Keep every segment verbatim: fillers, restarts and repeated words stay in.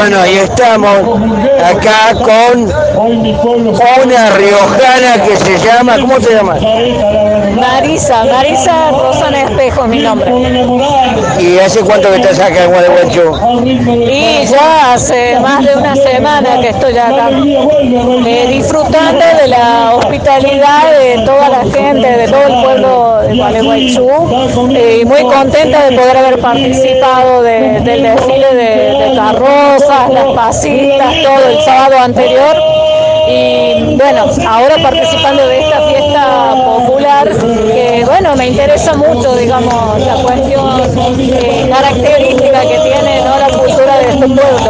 Bueno, y estamos acá con una riojana que se llama, ¿cómo se llama? Marisa, Marisa Rosana Espejo es mi nombre. ¿Y hace cuánto que estás acá en Gualeguaychú? Y ya hace más de una semana que estoy acá, eh, disfrutando de la hospitalidad de toda la gente, de todo el pueblo de Gualeguaychú, eh, y muy contenta de poder haber participado de, del desfile de, de carrozas, las pasitas, todo el sábado anterior. Y bueno, ahora participando de esta fiesta popular, que bueno, me interesa mucho, digamos, la cuestión eh, característica que tiene, ¿no?, la cultura de este pueblo.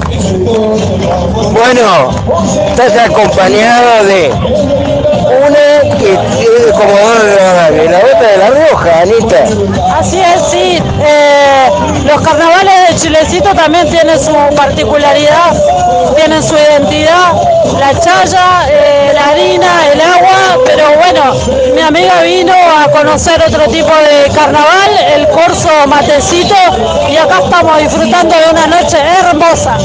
Bueno, estás acompañado de una que es como de la otra de La Rioja, Anita. Así es, sí. Eh, los carnavales de Chilecito también tienen su particularidad, tienen su identidad, la chaya, eh, la harina, el agua, pero bueno, mi amiga vino a conocer otro tipo de carnaval, el corso matecito, y acá estamos disfrutando de una noche hermosa.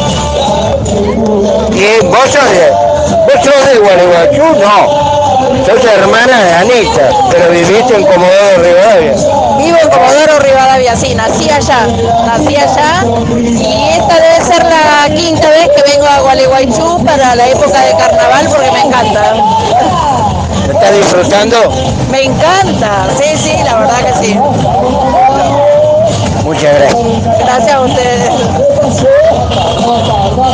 ¿Y vos sos de, vos sos de Gualeguaychú? No. Sos hermana de Anita, pero viviste en Comodoro Rivadavia. Vivo en Comodoro Rivadavia, sí, nací allá, nací allá, y esta debe ser la quinta vez que vengo a Gualeguaychú para la época de carnaval porque me encanta. ¿Estás disfrutando? Me encanta, sí, sí, la verdad que sí. Muchas gracias. Gracias a ustedes.